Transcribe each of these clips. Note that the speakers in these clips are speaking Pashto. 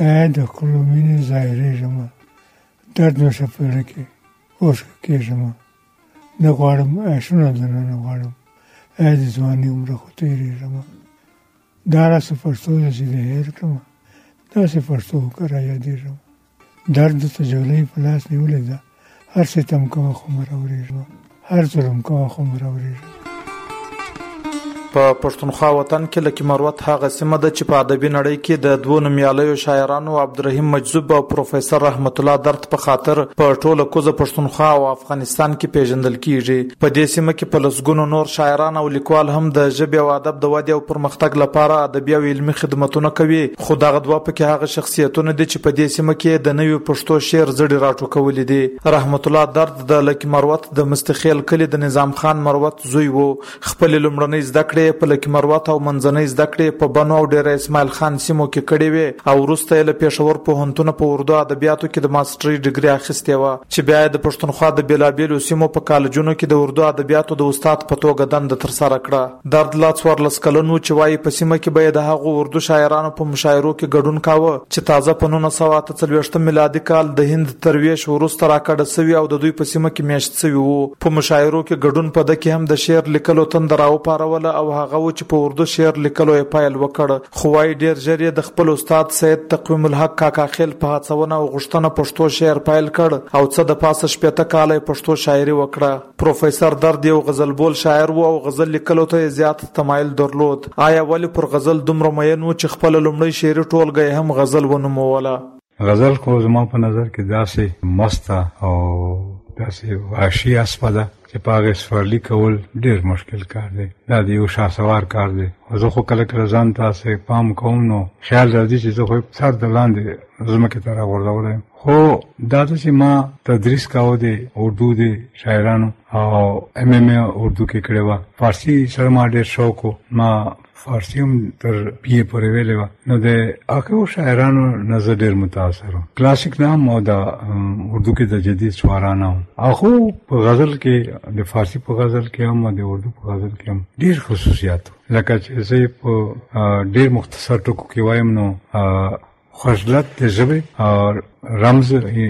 د خپلو مینې ظاهرېږم، درد مې شپېړه کې اوښ کېږم، نه غواړم عیشونه درنه نه غواړم، د ځواني عمره خو تېرېږم. دا راسه پښتو ده چې د هېر کړم، داسې پښتو که را یادېږم. درد ته جولۍ په لاس نیولې ده، هر ستم کوه خو مه راورېږم، هر ظلم کوه خو مه راورېږم. په پښتونخوا وطن کې لکه مروت هغه سیمه ده چې په ادبي نړۍ کې د دوو نومیالیو شاعرانو عبدالرحیم مجذوب او پروفیسر رحمت الله درد په خاطر په ټوله کوزه پښتونخوا او افغانستان کې پیژندل کیږي. په دې سیمه کې په لسګونو نور شاعران او لیکوال هم د ژبې او ادب د ودې او پرمختګ لپاره ادبي او علمي خدمتونه کوي. خو دغه دوه پکې هغه شخصیتونه دي چې په دې سیمه کې د نوي پښتو شعر زړی راټوکولي دي. رحمت الله درد د لکه مروت د مستخیل کلی د نظام خان مروت زوی وو. خپل لومړنۍ زده کړې په لکه مروت او منځنۍ زده کړې په بنو او ډیر اسماعیل خان سیمو کې کړې وې او وروسته یې له پېښور پوهنتون په اردو ادبیاتو کې د ماستري ډیګري اخیستې وه چې بیا یې د پښتونخوا د بیلابیلو سیمو په کالجونو کې د اردو ادبیاتو د استاد په توګه دنده ترسره کړه. درد لا 14 کلن و چې وایي په سیمه کې به یې د هغو اردو شاعرانو په مشاعرو کې ګډون کاوه چې تازه په 1943 میلادي کال د هند تر ویش وروسته راکړه سوي او د دوی په سیمه کې میاشت سوي وو. په مشاعرو کې ګډون په ده کې هم د شعر لیکلو تنده راوپاروله او هغه و چې په اردو شعر لیکلو یې پیل وکړ. خو وايي ډېر ژر یې د خپل استاد سید تقویم الحق کاکا خیل په هڅونه او غوښتنه پښتو شعر پیل کړ او څه د پاسه 15 کاله پښتو شاعري وکړه. پروفیسر درد یو غزل بول شاعر و او غزل لیکلو ته زیات تمایل درلود. آیا ولی پر غزل دومره مین و چې خپل لومړی شعري ټولګه هم غزل ونوموله؟ غزل خو زما په نظر کې داسې مسته او داسې وحشي اسپه ده چې په هغې سورلي کول ډېر مشکل کار دی. دا د یو شهسوار کار دی. زه خو کله کله ځان تاسې پام کوم نو خیال راځي چې زه خو سر د لاندې ځمکې ته راغورځولی یم. خو دا ده چې ما تدریس کاوه د اردو د شاعرانو او MMA اردو کې کړې وه. فارسي سره ما ډېر شوق و. ما فارسی هم تر BA پورې ویلې وه. نو د هغو شاعرانو نه زه ډېر متاثر وم. کلاسیک نه هم او د اردو کې د جدید شعرا نه هم. هغو په غزل کې د فارسی په غزل کې هم او د اردو په غزل کې هم ډېر خصوصیات لکه چې زه په ډېر مختصر ټکو کې وایم نو خجلت د ژبې رمز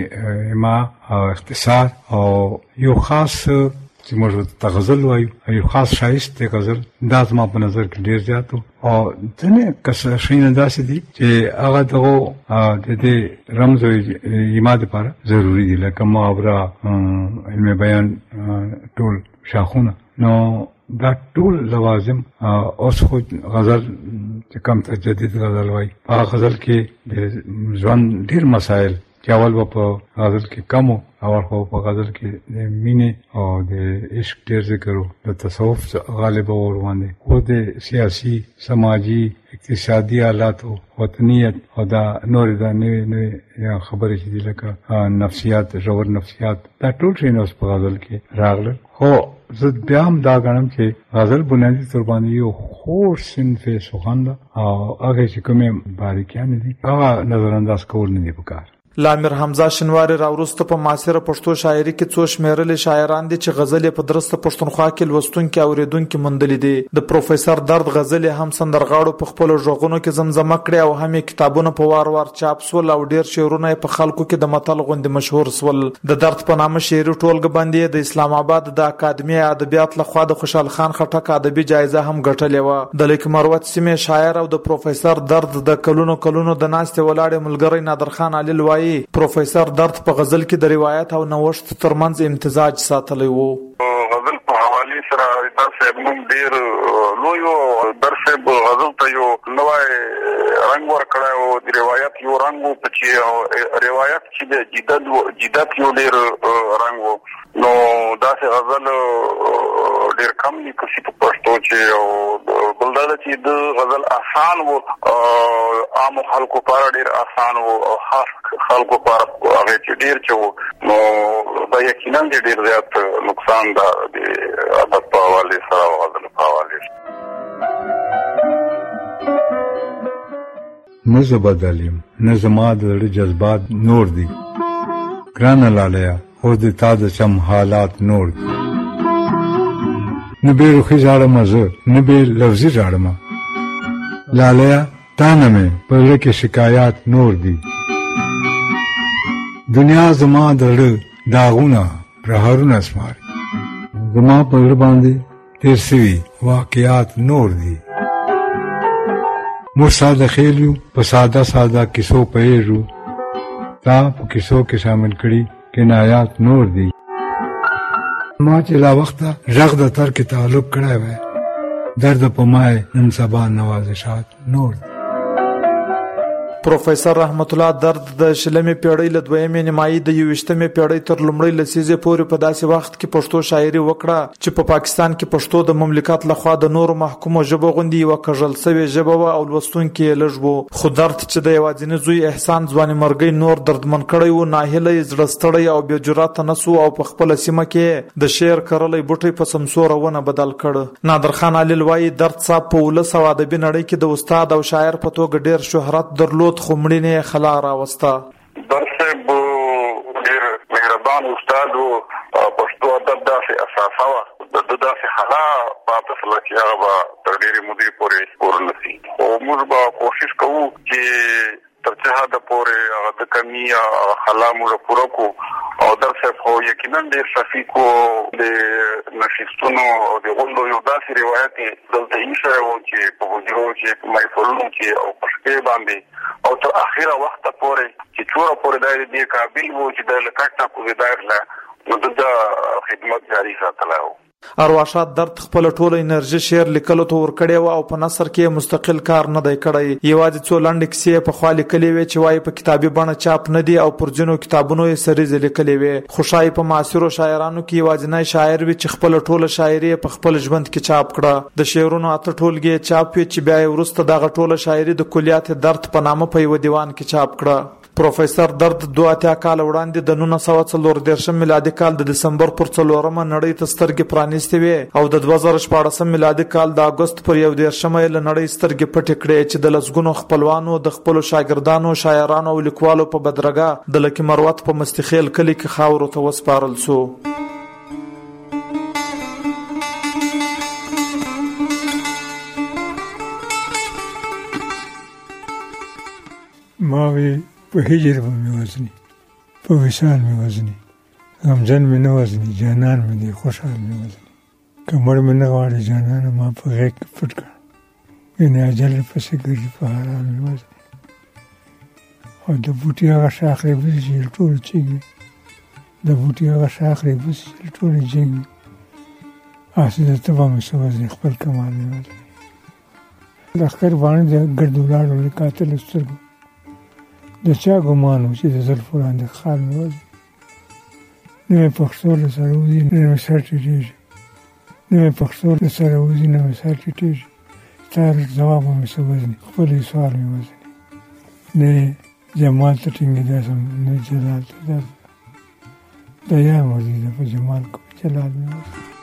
ما اختصار او یو خاص چې موږ ته غزل وایو یو خاص شایست دی غزل دا زما په نظر کې ډېر زیات و. او ځینې شیونه داسې دي چې هغه دغو د دې رمز او ایما دپاره ضروري دي لکه محاوره علم بیان ټول شاخونه. نو دا ټول لوازم اوس خو غزل چې کم ته جدید غزل وایي هغه غزل کې د ژوند ډېر مسایل چې اول به په غزل کې کم و اول خو په غزل کې د مینې او د عشق ډېر ذکر و د تصوف غالبه ور باندې خو د سیاسي سماجي اقتصادي حالاتو وطنیت او دا نورې دا نوې خبرې چې دي لکه نفسیات ژور نفسیات دا ټول شیونه اوس په غزل کې راغلل. خو زه بیا هم دا ګڼم چې غزل بنیادي طور باندې یو خوږ صنف سخن ده او هغې چې کومې باریکیانې دي هغه نظر انداز کول نه دي پکار. لامر حمزه شنواری راوروسته په معاصره پښتو شاعري کې څو شمیرلي شاعران دي چې غزل په درسته پښتونخوا کې لوستونکي اوریدونکي موندلي دي. د پروفیسر درد غزل هم سندرغاړو په خپل ژغونو کې زمزمه کړې او هم کتابونه په وار وار چاپ سول او ډیر شعرونه په خلکو کې د متل غوندې مشهور سول. د درد په نامه شعري ټولګه باندې د اسلام آباد د اکاډمي ادبیات لخوا د خوشحال خان خټک ادبي جایزه هم ګټلې وه. د لیک مروت سیمې شاعر او د پروفیسر درد د کلونو د ناستې ولاړې ملګری نادرخان علي وایي پروفیسر درد په غزل کې د روایت او نوښت ترمنځ امتزاج ساتلی وو. غزل په حواله سره درس موږ ډیر لوی درس غزل ته یو نوای رنگ ورکړی او د روایت یو رنگ و چې روایت چې د جدت یو ډیر رنگ و. نو داسې غزل ډیر کم لیکل شي په پښتو چې بل دا ده چې د غزل آسان و عامو خلکو لپاره ډیر آسان و او خاص خلکو لپاره هغې چې ډیر چې و نو دا یقینا ډیر زیات نقصان ده د ادب په حوالې سره او غزل په حوالې سره. نه زه بدل یم نه زما د زړه جذبات نور دي ګرانه لاليه اوس د تا د چم حالات نور دي. نه بې روخي ژاړم زه نه بې لفظي ژاړم لاليه تانه مې په زړه کې شکایات نور دي. دنیا زما د زړه داغونه پرهرونه اسماري، زما په زړه باندې تیر سوي واقعات نور دي. موږ ساده خیل یو، په ساده ساده کیسو پوهېږو. تا په کیسو کې شامل کړي کنایات نور دي. ما چې لا وخته غږ د تر کې تعلق کړی وی، درد په مای نن سبا نوازشات نور دي. پروفیسر رحمت الله درد د شلمې پیړۍ له دویمې نیمایي د 21مې پیړۍ تر لومړۍ لسیزې پورې په داسې وخت کې پښتو شاعري وکړه چې په پاکستان کې پښتو د مملکت لخوا د نورو محکومو ژبو غوندې یوه کژل سوې ژبه وه او لوستونکي یې لږ وو. خو درد چې د یوازیني زوی احسان ځواني مرګۍ نور دردمن کړی و، ناهیلی، زړه ستړی او بې جرأته نه سو او په خپله سیمه کې د شعر کرلی بوټی په سمسوره ونه بدل کړ. نادرخان علیل وایي درد صاحب په ولس او ادبي نړۍ کې د استاد او شاعر په توګه ډېر شهرت درلود، خو مړینې خلا راوسته. در صاحب ډېر مهربان استاد و، پښتو ادب داسې اساسه وه، د ده داسې خلا پاته شوله چې هغه به تر ډېرې مودې پورې پوره نه شي. خو موږ به کوشش کوو چې تر څه حده پورې هغه د کمي خلا موږ پوره کړو. او در صاحب خو یقینا ډېر شفیق و، د نشستونو او د غونډو یو داسې روایت یې دلته ایښی و چې په حجرو کې، په محفلونو کې او په شپې باندې او تر اخره وخته پورې چې چوره پورې دا دې قابل و چې د له کټ نه کوزېدا کړله، نو د خدمت جاري ساتلی و. ارواښاد درد خپل ټوله انرژي شعر لیکلو ته ورکړې وه او په نثر کې مستقل کار نه دی کړی. یوازې څو لنډې کیسې یې پخوا لیکلې وې چې وایي په کتابي بڼه چاپ نه دي او پر ځینو کتابونو یې سریزې لیکلې وې. خو ښایي په معاصرو شاعرانو کې یوازینی شاعر وي چې خپله ټوله شاعري یې په خپل ژوند کې چاپ کړه. د شعرونو 8 ټولګې یې چاپ وې چې بیا یې وروسته دغه ټوله شاعري د کلیات درد په نامه په یوه دیوان کې چاپ کړه. پروفیسر درد 82 کال وړاندې د 1914 میلادي کال د دسمبر پر 4مه نړۍ ته سترګې پرانیستې وې او د 2014 میلادي کال د اګست پر 11مه یې له نړۍ سترګې پټې کړې چې د لسګونو خپلوانو، د خپلو شاګردانو، شاعرانو او لیکوالو په بدرګه د لکي مروت په مستخیل کلي کې خاورو ته وسپارل سو. ما وی په هجر به مې وزني، په وصال مې وزني، غمجن مې نه وزني، جانان مې دی خوشحال مې وزني. که مړ مې نه غواړي جانانه ما په غېږ کې پټ کړه، یعنې اجل پسې ګرځي په حرام مې وزني. او د بوټي هغه شاخ ریبسې چې ټول چیږي، د بوټي هغه شاخ ریبسې چې ټول جنګي، هسې د ته به مې څه وزني، خپل کمال مې وزني. لښکر باندې د ګرد ولاړو له قاتلو سترګو د چا ګمان و چې د زلفو لاندې خال مې وزني. نه مې پښتو له سره وځي نه مې سر ټیټېږي، نه مې پښتو له سره وځي نه مې سر ټیټېږي. ستا ځواب به مې څه وزني، خپل یې سوال مې وزني. نه جمال ته ټینګېدا سم، نه جلال ته درد، د یا مرضي ده په جمال کو جلال مې وزني.